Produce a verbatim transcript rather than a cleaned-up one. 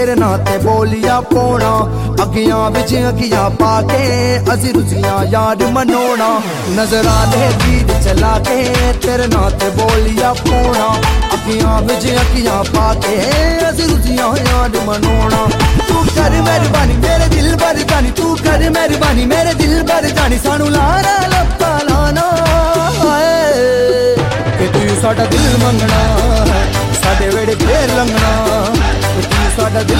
तेरे नां ते बोलिया पाउणा अखियां बिच अखियां पाके असी रुसियां यार मनोना नजरा दे तीर चला के तेरे नां ते बोलिया पाउणा अखियां बिच अखियां पाके असी रुसियां यार मनोना तू कर मेहरबानी मेरे दिल भर जानी तू कर मेहरबानी मेरे दिल भर जानी सानू लारा लप्पा लाना कि तू साडा दिल मंगना है साडे वेड़े फेर लंघना तू साडा दिल